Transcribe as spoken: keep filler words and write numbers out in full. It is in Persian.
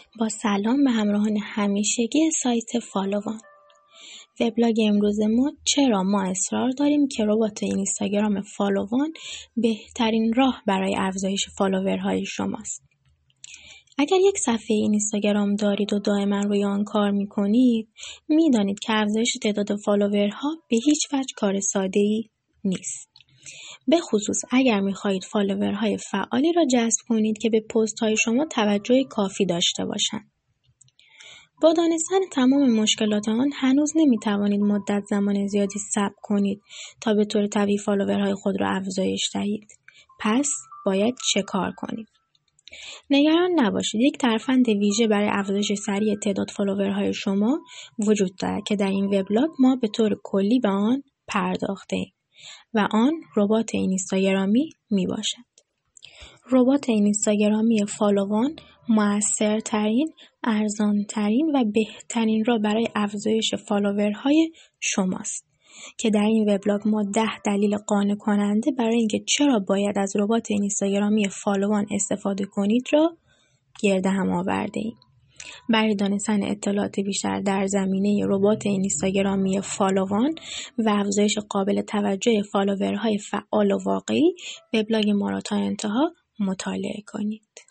با سلام به همراهان همیشگی سایت فالووان. وبلاگ امروز ما چرا ما اصرار داریم که ربات اینستاگرام فالووان بهترین راه برای افزایش فالوورهای شماست. اگر یک صفحه اینستاگرام دارید و دائما روی آن کار میکنید، میدانید که افزایش تعداد فالوورها به هیچ وجه کار ساده‌ای نیست. به خصوص اگر میخواهید فالوورهای فعالی را جذب کنید که به پست های شما توجه کافی داشته باشند. با دانستن تمام مشکلات آن هنوز نمیتوانید مدت زمان زیادی صبر کنید تا به طور طبیعی فالوورهای خود را افزایش دهید. پس باید چه کار کنید؟ نگران نباشید، یک ترفند ویژه برای افزایش سریع تعداد فالوورهای شما وجود دارد که در این وبلاگ ما به طور کلی به آن پرداخته‌ایم و آن ربات اینستاگرامی می باشد. ربات اینستاگرامی فالووان مؤثرترین، ارزانترین و بهترین راه برای افزایش فالوورهای شماست که در این وبلاگ ما ده دلیل قانع کننده برای اینکه چرا باید از ربات اینستاگرامی فالووان استفاده کنید را گرد هم آورده ایم. برای دانستن اطلاعات بیشتر در زمینه ربات اینستاگرامی فالووان و افزایش قابل توجه فالوورهای فعال و واقعی، وبلاگ ما را تا انتها مطالعه کنید.